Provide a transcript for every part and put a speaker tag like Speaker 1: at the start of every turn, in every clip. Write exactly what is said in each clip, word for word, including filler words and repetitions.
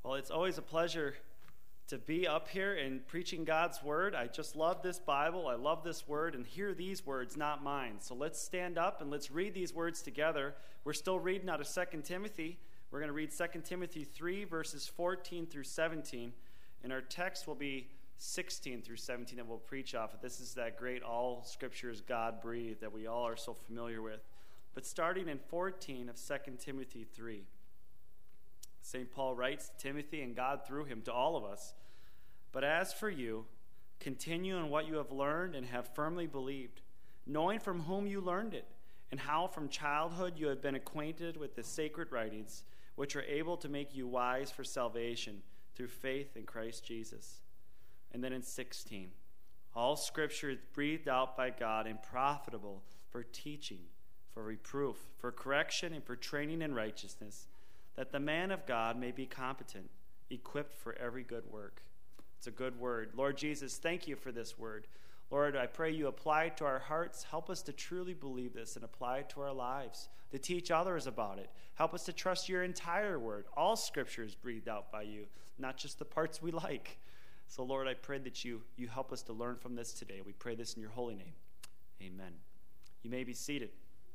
Speaker 1: Well, it's always a pleasure to be up here and preaching God's word. I just love this Bible. I love this word, and hear these words, not mine. So let's stand up and let's read these words together. We're still reading out of Second Timothy. We're going to read Second Timothy three, verses fourteen through seventeen. And our text will be sixteen through seventeen that we'll preach off of. This is that great all scripture is God-breathed that we all are so familiar with. But starting in fourteen of Second Timothy three, Saint Paul writes to Timothy, and God through him to all of us, "But as for you, continue in what you have learned and have firmly believed, knowing from whom you learned it, and how from childhood you have been acquainted with the sacred writings, which are able to make you wise for salvation through faith in Christ Jesus." And then in sixteen, "All scripture is breathed out by God and profitable for teaching, for reproof, for correction, and for training in righteousness, that the man of God may be competent, equipped for every good work." It's a good word. Lord Jesus, thank you for this word. Lord, I pray you apply it to our hearts. Help us to truly believe this and apply it to our lives, to teach others about it. Help us to trust your entire word. All scripture is breathed out by you, not just the parts we like. So, Lord, I pray that you, you help us to learn from this today. We pray this in your holy name. Amen. You may be seated.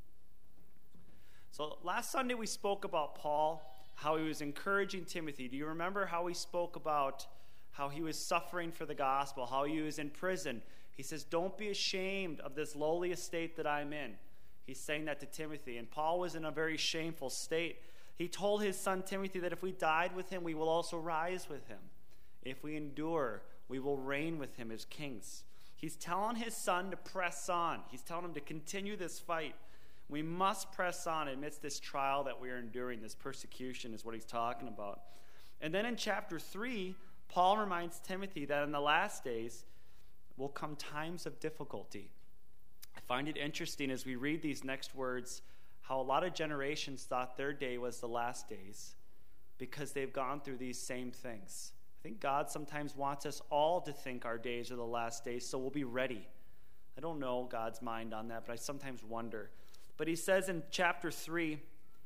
Speaker 1: So last Sunday we spoke about Paul, how he was encouraging Timothy. Do you remember how we spoke about how he was suffering for the gospel, how he was in prison? He says, "Don't be ashamed of this lowly estate that I'm in." He's saying that to Timothy. And Paul was in a very shameful state. He told his son Timothy that if we died with him, we will also rise with him. If we endure, we will reign with him as kings. He's telling his son to press on. He's telling him to continue this fight. We must press on amidst this trial that we are enduring. This persecution is what he's talking about. And then in chapter three, Paul reminds Timothy that in the last days will come times of difficulty. I find it interesting as we read these next words how a lot of generations thought their day was the last days because they've gone through these same things. I think God sometimes wants us all to think our days are the last days, so we'll be ready. I don't know God's mind on that, but I sometimes wonder. But he says in chapter three,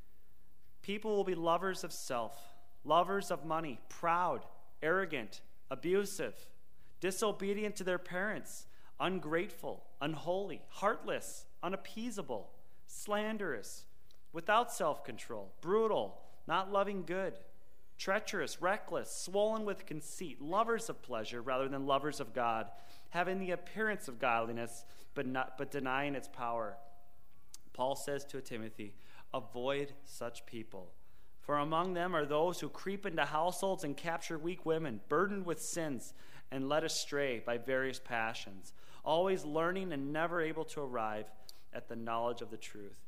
Speaker 1: people will be lovers of self, lovers of money, proud, arrogant, abusive, disobedient to their parents, ungrateful, unholy, heartless, unappeasable, slanderous, without self-control, brutal, not loving good, treacherous, reckless, swollen with conceit, lovers of pleasure rather than lovers of God, having the appearance of godliness but not but denying its power. Paul says to Timothy, avoid such people. For among them are those who creep into households and capture weak women, burdened with sins and led astray by various passions, always learning and never able to arrive at the knowledge of the truth.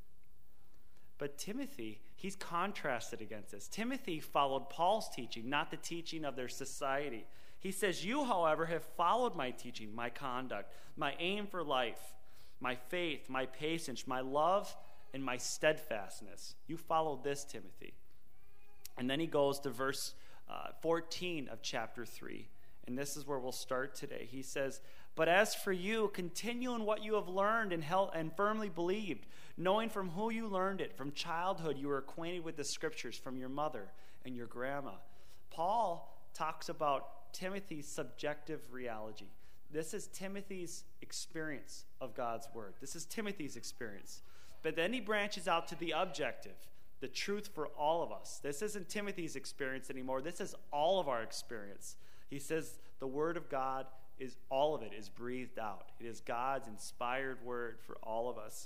Speaker 1: But Timothy, he's contrasted against this. Timothy followed Paul's teaching, not the teaching of their society. He says, you, however, have followed my teaching, my conduct, my aim for life, my faith, my patience, my love, and my steadfastness. You followed this, Timothy. And then he goes to verse uh, fourteen of chapter three. And this is where we'll start today. He says, but as for you, continue in what you have learned and, held, and firmly believed, knowing from who you learned it. From childhood you were acquainted with the scriptures from your mother and your grandma. Paul talks about Timothy's subjective reality. This is Timothy's experience of God's word. This is Timothy's experience. But then he branches out to the objective, the truth for all of us. This isn't Timothy's experience anymore. This is all of our experience. He says the word of God is, all of it is breathed out. It is God's inspired word for all of us.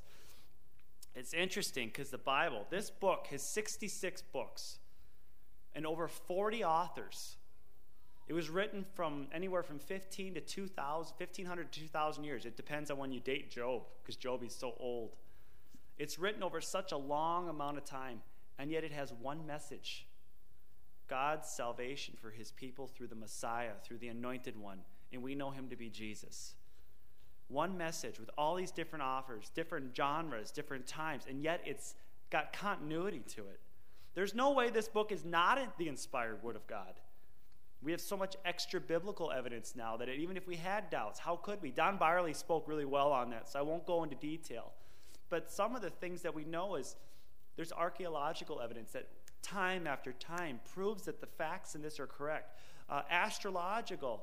Speaker 1: It's interesting because the Bible, this book has sixty-six books and over forty authors. It was written from anywhere from fifteen to two thousand, fifteen hundred to two thousand years. It depends on when you date Job, because Job is so old. It's written over such a long amount of time, and yet it has one message: God's salvation for his people through the Messiah, through the Anointed One, and we know him to be Jesus. One message with all these different authors, different genres, different times, and yet it's got continuity to it. There's no way this book is not the inspired word of God. We have so much extra biblical evidence now that even if we had doubts, how could we? Don Byerly spoke really well on that, so I won't go into detail. But some of the things that we know is there's archaeological evidence that time after time proves that the facts in this are correct. Uh, astrological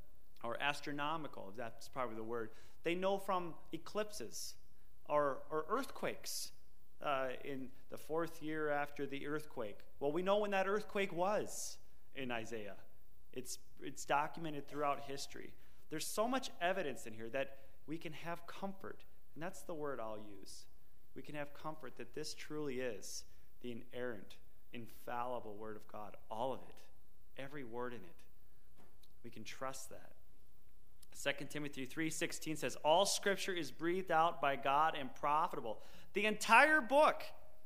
Speaker 1: or astronomical, if that's probably the word. They know from eclipses or, or earthquakes uh, in the fourth year after the earthquake. Well, we know when that earthquake was in Isaiah. It's, it's documented throughout history. There's so much evidence in here that we can have comfort, and that's the word I'll use. We can have comfort that this truly is the inerrant, infallible Word of God. All of it. Every word in it. We can trust that. Second Timothy three sixteen says, all Scripture is breathed out by God and profitable. The entire book,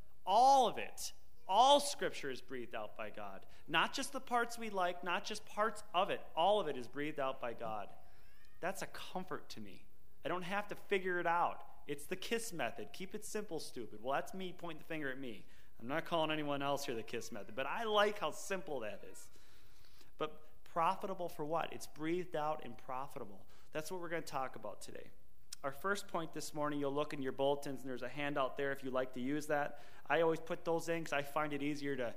Speaker 1: all of it, all Scripture is breathed out by God. Not just the parts we like, not just parts of it. All of it is breathed out by God. That's a comfort to me. I don't have to figure it out. It's the KISS method. Keep it simple, stupid. Well, that's me pointing the finger at me. I'm not calling anyone else here the KISS method, but I like how simple that is. But profitable for what? It's breathed out and profitable. That's what we're going to talk about today. Our first point this morning, you'll look in your bulletins, and there's a handout there if you'd like to use that. I always put those in because I find it easier to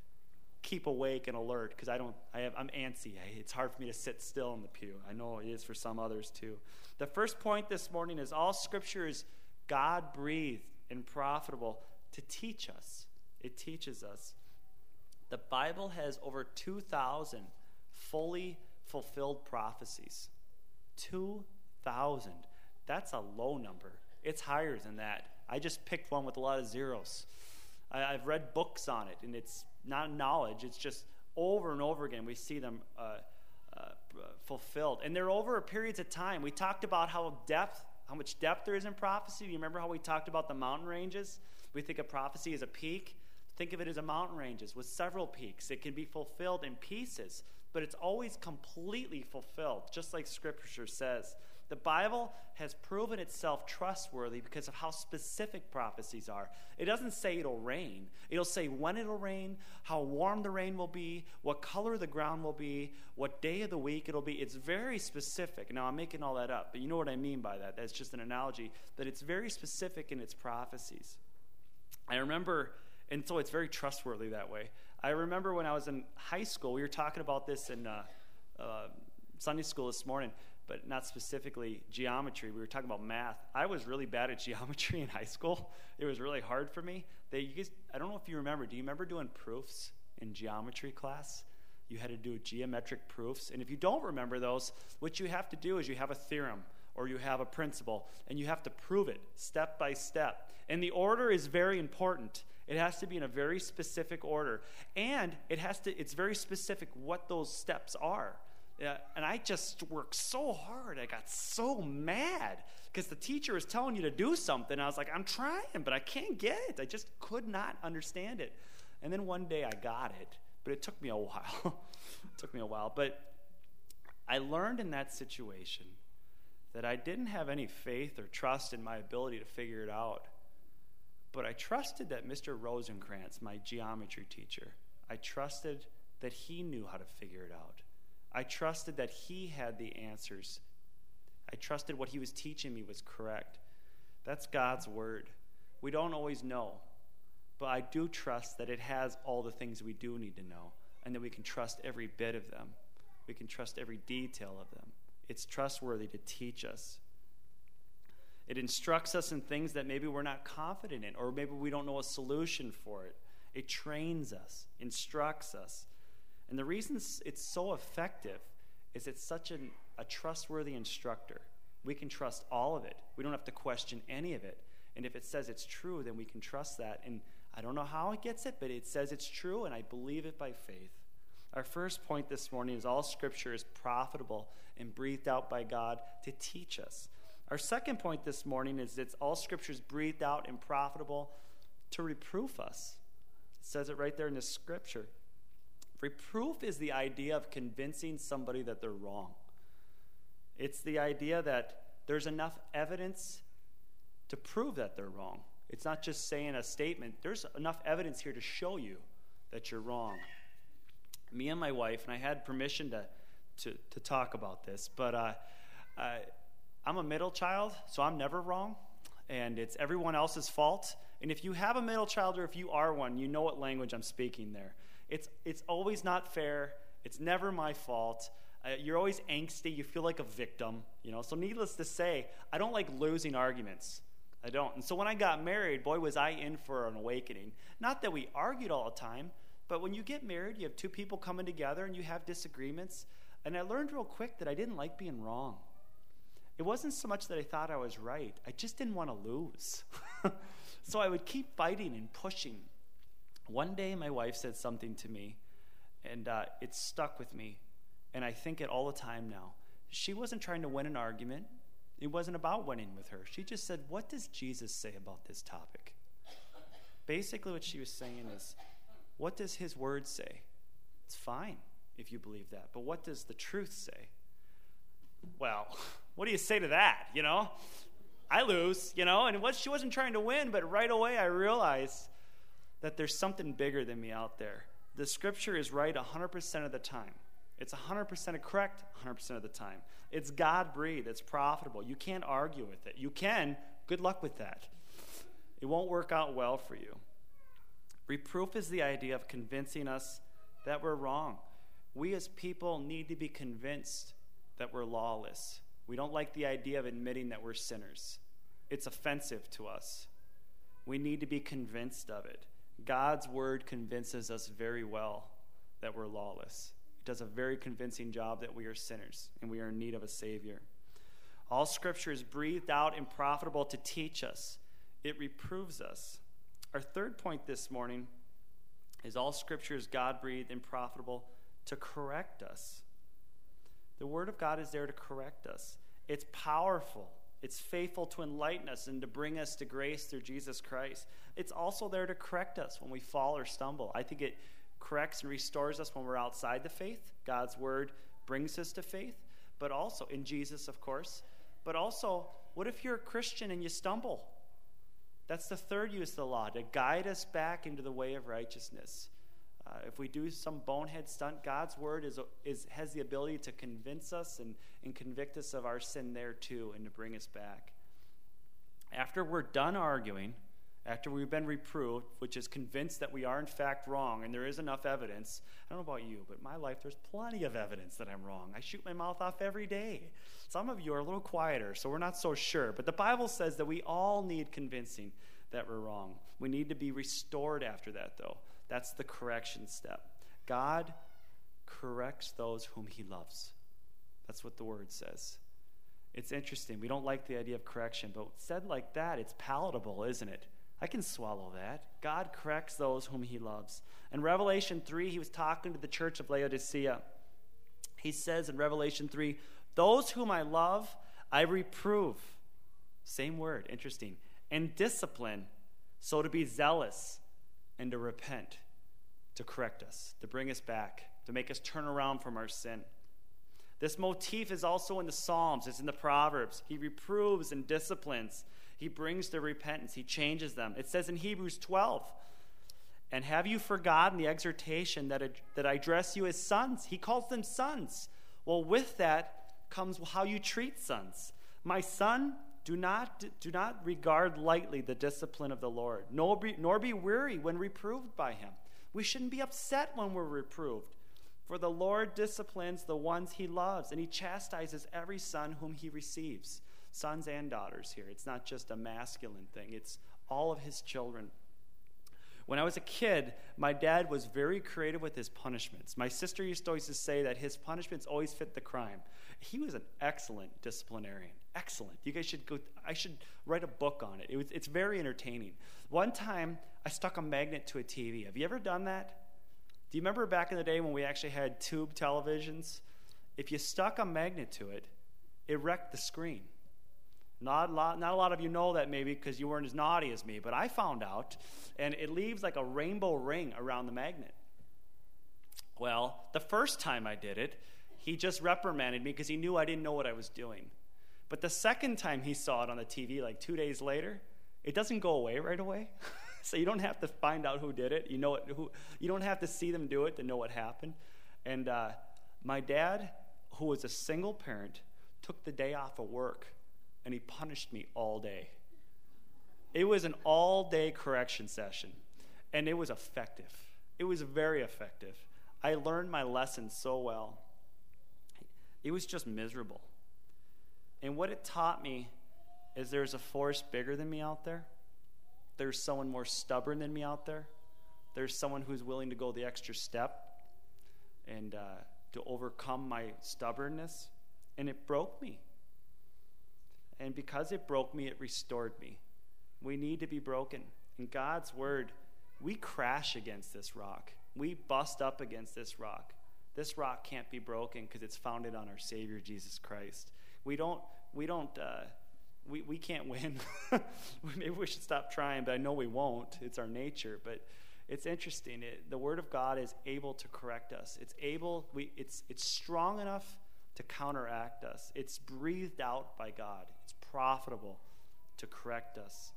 Speaker 1: keep awake and alert because I don't, I have, I'm antsy. I, it's hard for me to sit still in the pew. I know it is for some others too. The first point this morning is all Scripture is God-breathed and profitable to teach us. It teaches us. The Bible has over two thousand fully fulfilled prophecies. two thousand. That's a low number. It's higher than that. I just picked one with a lot of zeros. I, I've read books on it, and it's not knowledge. It's just over and over again we see them uh, uh, fulfilled. And they're over periods of time. We talked about how depth, how much depth there is in prophecy. Do you remember how we talked about the mountain ranges? We think of prophecy as a peak. Think of it as a mountain ranges with several peaks. It can be fulfilled in pieces, but it's always completely fulfilled, just like Scripture says. The Bible has proven itself trustworthy because of how specific prophecies are. It doesn't say it'll rain. It'll say when it'll rain, how warm the rain will be, what color the ground will be, what day of the week it'll be. It's very specific. Now, I'm making all that up, but you know what I mean by that. That's just an analogy, but it's very specific in its prophecies. I remember, and so it's very trustworthy that way. I remember when I was in high school, we were talking about this in uh, uh, Sunday school this morning, but not specifically geometry. We were talking about math. I was really bad at geometry in high school. It was really hard for me. They, you guys, I don't know if you remember. Do you remember doing proofs in geometry class? You had to do geometric proofs. And if you don't remember those, what you have to do is you have a theorem or you have a principle, and you have to prove it step by step. And the order is very important. It has to be in a very specific order. And it has to. It's very specific what those steps are. Yeah, and I just worked so hard. I got so mad because the teacher was telling you to do something. I was like, I'm trying, but I can't get it. I just could not understand it. And then one day I got it, but it took me a while. It took me a while. But I learned in that situation that I didn't have any faith or trust in my ability to figure it out. But I trusted that Mister Rosencrantz, my geometry teacher, I trusted that he knew how to figure it out. I trusted that he had the answers. I trusted what he was teaching me was correct. That's God's word. We don't always know, but I do trust that it has all the things we do need to know, and that we can trust every bit of them. We can trust every detail of them. It's trustworthy to teach us. It instructs us in things that maybe we're not confident in, or maybe we don't know a solution for it. It trains us, instructs us. And the reason it's so effective is it's such an, a trustworthy instructor. We can trust all of it. We don't have to question any of it. And if it says it's true, then we can trust that. And I don't know how it gets it, but it says it's true, and I believe it by faith. Our first point this morning is all Scripture is profitable and breathed out by God to teach us. Our second point this morning is that all Scripture is breathed out and profitable to reproof us. It says it right there in the Scripture. Reproof is the idea of convincing somebody that they're wrong. It's the idea that there's enough evidence to prove that they're wrong. It's not just saying a statement. There's enough evidence here to show you that you're wrong. Me and my wife, and I had permission to to, to talk about this, but uh, uh, I'm a middle child, so I'm never wrong, and it's everyone else's fault. And if you have a middle child or if you are one, you know what language I'm speaking there. It's, it's always not fair. It's never my fault. Uh, you're always angsty. You feel like a victim, you know. So needless to say, I don't like losing arguments. I don't. And so when I got married, boy, was I in for an awakening. Not that we argued all the time, but when you get married, you have two people coming together and you have disagreements. And I learned real quick that I didn't like being wrong. It wasn't so much that I thought I was right. I just didn't want to lose. So I would keep fighting and pushing. One day my wife said something to me, and uh, it stuck with me. And I think it all the time now. She wasn't trying to win an argument. It wasn't about winning with her. She just said, what does Jesus say about this topic? Basically what she was saying is, what does his word say? It's fine if you believe that. But what does the truth say? Well, what do you say to that, you know? I lose, you know? And what, she wasn't trying to win, but right away I realized that there's something bigger than me out there. The scripture is right one hundred percent of the time. It's one hundred percent correct one hundred percent of the time. It's God-breathed. It's profitable. You can't argue with it. You can. Good luck with that. It won't work out well for you. Reproof is the idea of convincing us that we're wrong. We as people need to be convinced that we're lawless. We don't like the idea of admitting that we're sinners. It's offensive to us. We need to be convinced of it. God's word convinces us very well that we're lawless. It does a very convincing job that we are sinners and we are in need of a Savior. All Scripture is breathed out and profitable to teach us. It reproves us. Our third point this morning is all Scripture is God-breathed and profitable to correct us. The Word of God is there to correct us. It's powerful. It's faithful to enlighten us and to bring us to grace through Jesus Christ. It's also there to correct us when we fall or stumble. I think it corrects and restores us when we're outside the faith. God's Word brings us to faith, but also in Jesus, of course. But also, what if you're a Christian and you stumble? That's the third use of the law, to guide us back into the way of righteousness. Uh, if we do some bonehead stunt, God's word is, is has the ability to convince us and, and convict us of our sin there too and to bring us back. After we're done arguing, after we've been reproved, which is convinced that we are in fact wrong and there is enough evidence. I don't know about you, but in my life there's plenty of evidence that I'm wrong. I shoot my mouth off every day. Some of you are a little quieter, so we're not so sure. But the Bible says that we all need convincing that we're wrong. We need to be restored after that, though. That's the correction step. God corrects those whom he loves. That's what the word says. It's interesting. We don't like the idea of correction, but said like that, it's palatable, isn't it? I can swallow that. God corrects those whom he loves. In Revelation three, he was talking to the church of Laodicea. He says in Revelation three, those whom I love, I reprove. Same word, interesting. And discipline, so to be zealous and to repent, to correct us, to bring us back, to make us turn around from our sin. This motif is also in the Psalms. It's in the Proverbs. He reproves and disciplines. He brings to repentance. He changes them. It says in Hebrews twelve, and have you forgotten the exhortation that, that I address you as sons? He calls them sons. Well, with that comes how you treat sons. My son, do not, do not regard lightly the discipline of the Lord, nor be, nor be weary when reproved by him. We shouldn't be upset when we're reproved. For the Lord disciplines the ones he loves, and he chastises every son whom he receives. Sons and daughters here. It's not just a masculine thing. It's all of his children. When I was a kid, my dad was very creative with his punishments. My sister used to always to say that his punishments always fit the crime. He was an excellent disciplinarian. Excellent. You guys should go, I should write a book on it. It was, it's very entertaining. One time, I stuck a magnet to a T V. Have you ever done that? Do you remember back in the day when we actually had tube televisions? If you stuck a magnet to it, it wrecked the screen. Not a lot, not a lot of you know that maybe because you weren't as naughty as me, but I found out, and it leaves like a rainbow ring around the magnet. Well, the first time I did it, he just reprimanded me because he knew I didn't know what I was doing. But the second time he saw it on the T V, like two days later, it doesn't go away right away. So you don't have to find out who did it. You know it, who, you don't have to see them do it to know what happened. And uh, my dad, who was a single parent, took the day off of work, and he punished me all day. It was an all-day correction session, and it was effective. It was very effective. I learned my lesson so well. It was just miserable. And what it taught me is there's a force bigger than me out there. There's someone more stubborn than me out there. There's someone who's willing to go the extra step and uh, to overcome my stubbornness. And it broke me. And because it broke me, it restored me. We need to be broken. In God's word, we crash against this rock. We bust up against this rock. This rock can't be broken because it's founded on our Savior, Jesus Christ. We don't, we don't, uh, we, we can't win. Maybe we should stop trying, but I know we won't. It's our nature. But it's interesting. It, the Word of God is able to correct us. It's able, we, it's, it's strong enough to counteract us. It's breathed out by God. It's profitable to correct us.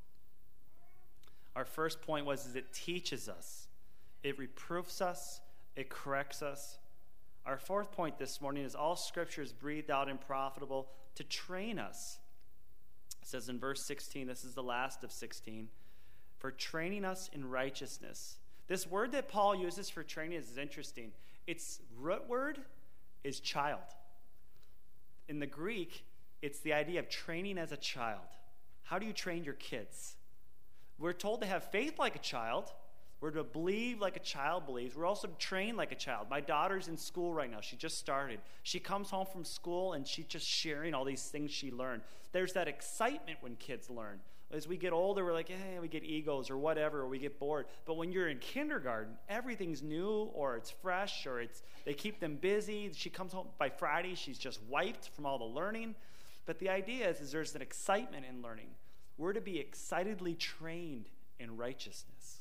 Speaker 1: Our first point was is it teaches us. It reproofs us. It corrects us. Our fourth point this morning is all Scripture is breathed out and profitable to train us. It says in verse sixteen, this is the last of sixteen, for training us in righteousness. This word that Paul uses for training is interesting. Its root word is child. In the Greek, it's the idea of training as a child. How do you train your kids? We're told to have faith like a child. We're to believe like a child believes. We're also to train like a child. My daughter's in school right now. She just started. She comes home from school and she's just sharing all these things she learned. There's that excitement when kids learn. As we get older, we're like, hey, we get egos or whatever, or we get bored. But when you're in kindergarten, everything's new or it's fresh or it's they keep them busy. She comes home by Friday. She's just wiped from all the learning. But the idea is, is there's an excitement in learning. We're to be excitedly trained in righteousness.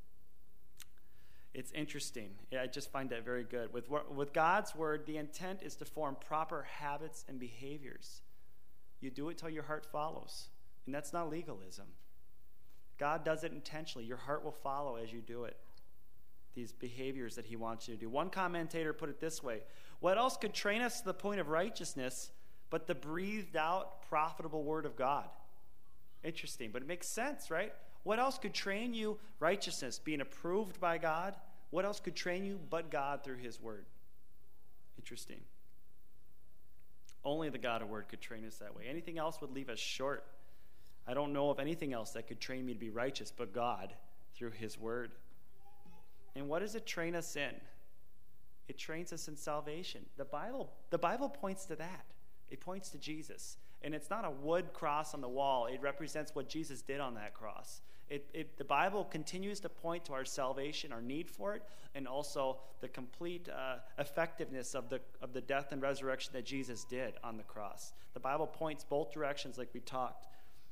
Speaker 1: It's interesting. I just find that very good. With, with God's word, the intent is to form proper habits and behaviors. You do it till your heart follows. And that's not legalism. God does it intentionally. Your heart will follow as you do it. These behaviors that he wants you to do. One commentator put it this way: what else could train us to the point of righteousness but the breathed out, profitable word of God? Interesting, but it makes sense, right? What else could train you righteousness, being approved by God? What else could train you but God through his word? Interesting. Only the God of word could train us that way. Anything else would leave us short. I don't know of anything else that could train me to be righteous but God through his word. And what does it train us in? It trains us in salvation. The Bible, the Bible points to that. It points to Jesus. And it's not a wood cross on the wall. It represents what Jesus did on that cross. It, it, the Bible continues to point to our salvation, our need for it, and also the complete uh, effectiveness of the, of the death and resurrection that Jesus did on the cross. The Bible points both directions like we talked.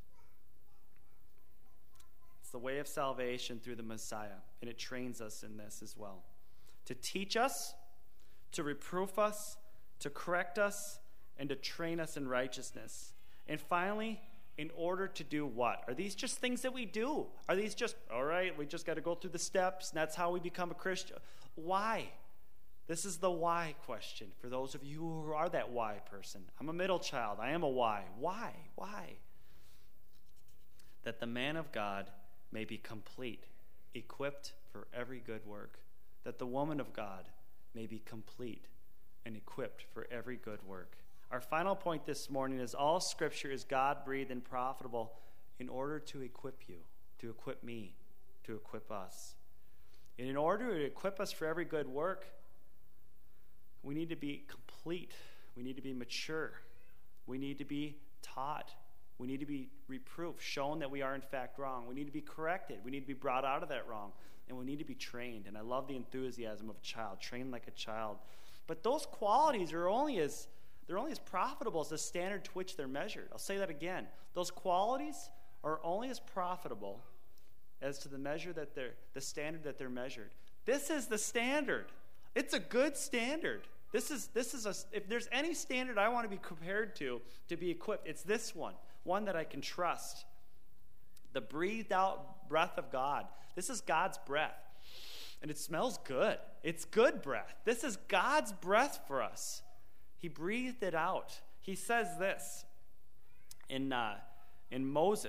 Speaker 1: It's the way of salvation through the Messiah, and it trains us in this as well. To teach us, to reproof us, to correct us, and to train us in righteousness. And finally, in order to do what? Are these just things that we do? Are these just, all right, we just got to go through the steps, and that's how we become a Christian? Why? This is the why question for those of you who are that why person. I'm a middle child. I am a why. Why? Why? That the man of God may be complete, equipped for every good work. That the woman of God may be complete and equipped for every good work. Our final point this morning is all Scripture is God-breathed and profitable in order to equip you, to equip me, to equip us. And in order to equip us for every good work, we need to be complete. We need to be mature. We need to be taught. We need to be reproved, shown that we are in fact wrong. We need to be corrected. We need to be brought out of that wrong. And we need to be trained. And I love the enthusiasm of a child, trained like a child. But those qualities are only as... They're only as profitable as the standard to which they're measured. I'll say that again. Those qualities are only as profitable as to the measure that they're, the standard that they're measured. This is the standard. It's a good standard. This is, this is a, if there's any standard I want to be compared to, to be equipped, it's this one. One that I can trust. The breathed out breath of God. This is God's breath. And it smells good. It's good breath. This is God's breath for us. He breathed it out. He says this in uh, in Moses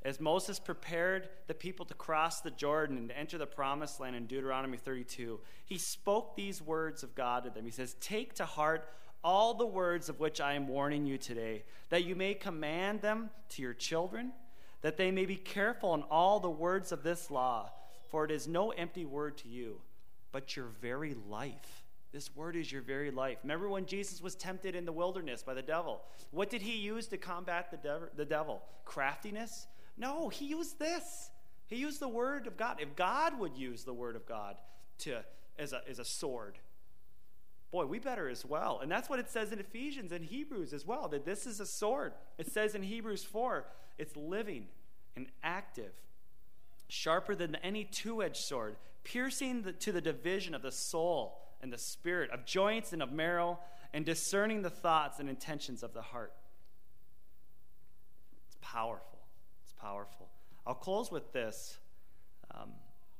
Speaker 1: As Moses prepared the people to cross the Jordan and to enter the promised land in Deuteronomy thirty-two, he spoke these words of God to them. He says, "Take to heart all the words of which I am warning you today, that you may command them to your children, that they may be careful in all the words of this law. For it is no empty word to you, but your very life." This word is your very life. Remember when Jesus was tempted in the wilderness by the devil? What did he use to combat the, dev- the devil? Craftiness? No, he used this. He used the word of God. If God would use the word of God to as a, as a sword, boy, we better as well. And that's what it says in Ephesians and Hebrews as well, that this is a sword. It says in Hebrews four, it's living and active, sharper than any two-edged sword, piercing the, to the division of the soul and the spirit, of joints and of marrow, and discerning the thoughts and intentions of the heart. It's powerful. It's powerful. I'll close with this. Um,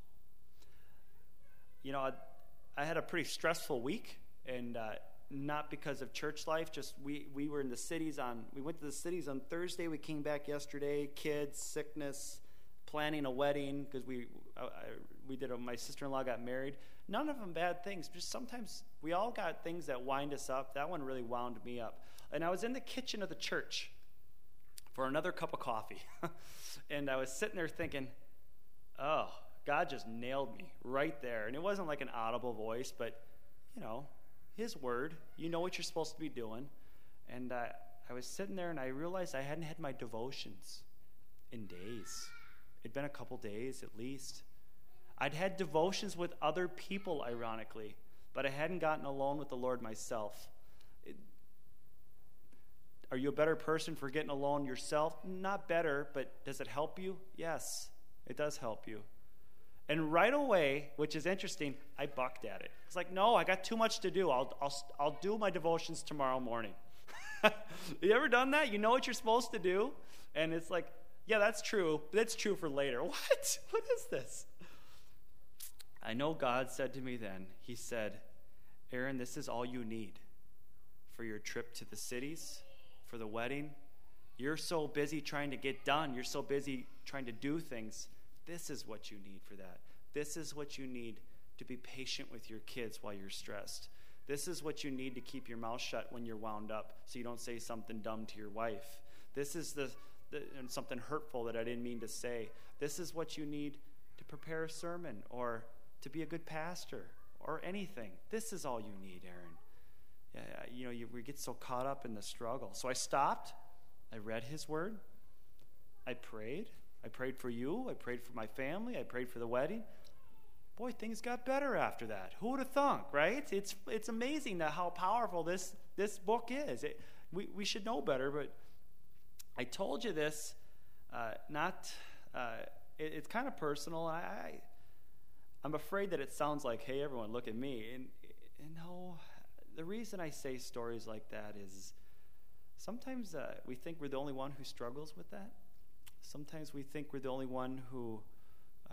Speaker 1: you know, I, I had a pretty stressful week, and uh, not because of church life. Just we we were in the cities on. We went to the cities on Thursday. We came back yesterday. Kids, sickness, planning a wedding because we I, I, we did. A, my sister-in-law got married. None of them bad things. Just sometimes we all got things that wind us up. That one really wound me up. And I was in the kitchen of the church for another cup of coffee, and I was sitting there thinking, "Oh, God just nailed me right there." And it wasn't like an audible voice, but you know, His word. You know what you're supposed to be doing. And uh, I was sitting there, and I realized I hadn't had my devotions in days. It'd been a couple days at least. I'd had devotions with other people, ironically, but I hadn't gotten alone with the Lord myself. It, are you a better person for getting alone yourself? Not better, but does it help you? Yes, it does help you. And right away, which is interesting, I bucked at it. It's like, no, I got too much to do. I'll I'll I'll do my devotions tomorrow morning. You ever done that? You know what you're supposed to do, and it's like, yeah, that's true. But that's true for later. What? What is this? I know God said to me then, He said, "Aaron, this is all you need for your trip to the cities, for the wedding. You're so busy trying to get done. You're so busy trying to do things. This is what you need for that. This is what you need to be patient with your kids while you're stressed. This is what you need to keep your mouth shut when you're wound up so you don't say something dumb to your wife. This is the, the and something hurtful that I didn't mean to say. This is what you need to prepare a sermon or to be a good pastor or anything. This is all you need, Aaron." Yeah, you know, you, we get so caught up in the struggle. So I stopped. I read His word. I prayed. I prayed for you. I prayed for my family. I prayed for the wedding. Boy, things got better after that. Who would have thunk, right? It's it's amazing that how powerful this this book is. It, we we should know better, but I told you this. Uh, not uh, it, it's kind of personal. I, I I'm afraid that it sounds like, "Hey, everyone, look at me." And, and no, the reason I say stories like that is sometimes uh, we think we're the only one who struggles with that. Sometimes we think we're the only one who uh,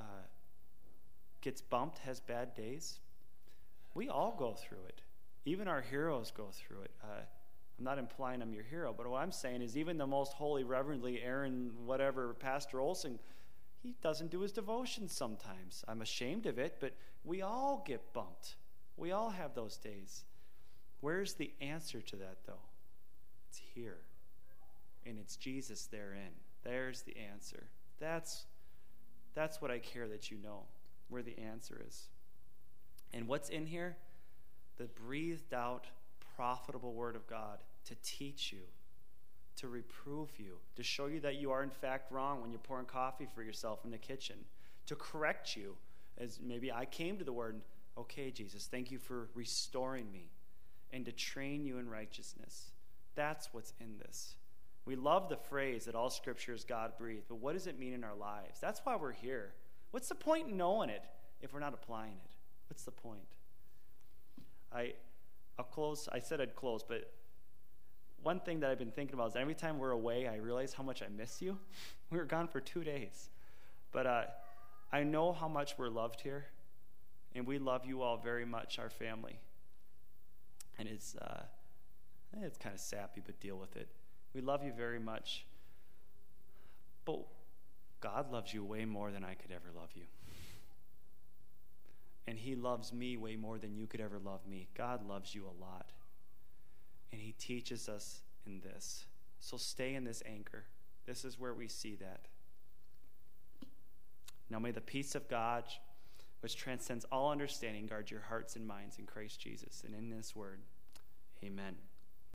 Speaker 1: gets bumped, has bad days. We all go through it. Even our heroes go through it. Uh, I'm not implying I'm your hero, but what I'm saying is even the most holy, reverendly Aaron, whatever, Pastor Olson, he doesn't do his devotions sometimes. I'm ashamed of it, but we all get bumped. We all have those days. Where's the answer to that, though? It's here. And it's Jesus therein. There's the answer. That's, that's what I care that you know, where the answer is. And what's in here? The breathed out, profitable word of God to teach you, to reprove you, to show you that you are in fact wrong when you're pouring coffee for yourself in the kitchen, to correct you, as maybe I came to the word, and, okay, Jesus, thank you for restoring me, and to train you in righteousness. That's what's in this. We love the phrase that all Scripture is God-breathed, but what does it mean in our lives? That's why we're here. What's the point in knowing it if we're not applying it? What's the point? I, I'll close. I said I'd close, but one thing that I've been thinking about is every time we're away, I realize how much I miss you. We were gone for two days. But uh, I know how much we're loved here, and we love you all very much, our family. And it's, uh, it's kind of sappy, but deal with it. We love you very much. But God loves you way more than I could ever love you. And he loves me way more than you could ever love me. God loves you a lot. And he teaches us in this. So stay in this anchor. This is where we see that. Now may the peace of God, which transcends all understanding, guard your hearts and minds in Christ Jesus. And in this word, amen.